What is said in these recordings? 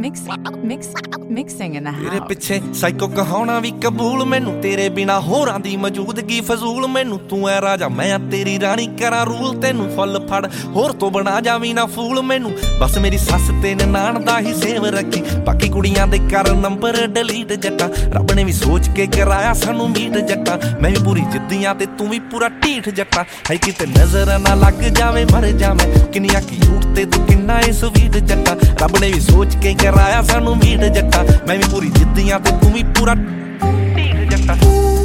mixing in the house. तेरे पिछे psycho कहाउणा भी कबूल मैनू तेरे बिना होरां दी मौजूदगी फजूल मैनू तू ऐ राजा मैं तेरी रानी करा रूल तेनू फुल फड़ होर तो बना जावी ना फूल मैनू बस मेरी सस ते ननाण दा ही सेव रखी बाकी कुड़ियां दे कर नंबर डिलीट जट्टा रब ने भी सोच के कराया सानू मीट जट्टा मैं भी पूरी जिद्दियां ते तू भी पूरा ढीठ जट्टा है किते नजर ना लग जावे मर जावे किन्नियां क्यूट ते तू किन्ना ए स्वीट जट्टा रब ने भी सोच के कराया सानू मीट जट्टा मैं भी पूरी जिद्दियां ते तू भी पूरा ढीठ जट्टा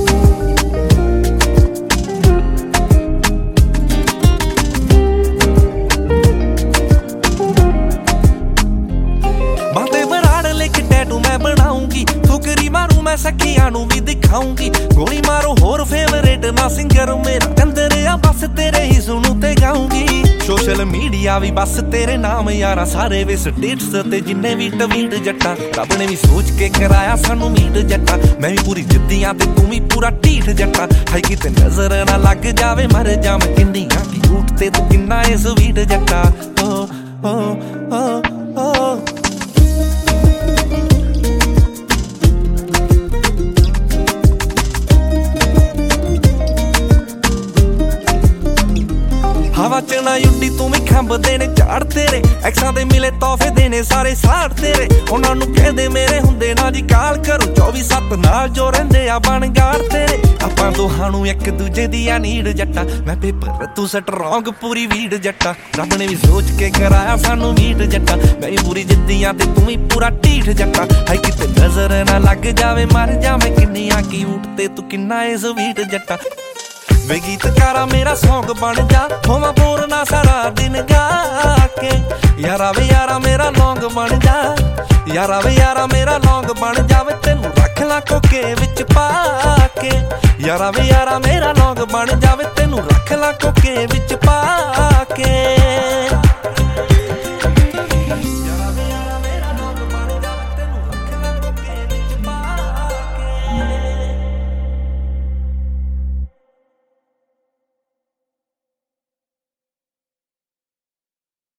बातें बनाड़ लेके टैटू मैं बनाऊंगी फुकरी मारू मैं सखियां नू भी दिखाऊंगी गोली मारो होर फेवरेट ना सिंगर मेरा कंदरिया बस तेरे ही सुनू ते गाऊंगी सोशल मीडिया भी बस तेरे नाम यारा सारे वे स्टेटस ते जिन्ने भी ट्वीट जट्टा रब ने भी सोच के कराया सानू मीट जट्टा मैं भी पूरी जिद्दियां ते तू भी पूरा ढीठ जट्टा है किते नजर ना लग जावे मर जावे किन्नियां क्यूट ते तू किन्ना ए स्वीट जट्टा ओ ओ ओ ओ हवा च ना उड्डी तू भी खंब देने झाड़ तेरे एक्सां दे मिले तोहफे देने सारे साड़ तेरे उन्हां नू कहंदे मेरे हुंदे ना जी काल करो 24/7 नाल जो रहिंदे आ बनगाड़ तेरे आपां दोहां नू एक दूजे दी आ नीड जट्टा मैं पेपर तू स्ट्रॉन्ग पूरी वीड जट्टा रब ने भी सोच के कराया सानू मीट जट्टा मैं भी पूरी जिद्दियां ते तू भी पूरा ढीठ जट्टा है किते नजर ना लग जावे मर जावे किन्नियां क्यूट ते तू किन्ना ए स्वीट जट्टा वे गीतकारा मेरा सॉन्ग बन जा होवां बोर ना सारा दिन गा के यारा वे यारा मेरा लौंग बन जा यारा वे यारा मेरा लौंग बन जावे तेनू रख ला कोके विच पा के यारा वे यारा मेरा लौंग बन जावे तेनू रख ला कोके विच पा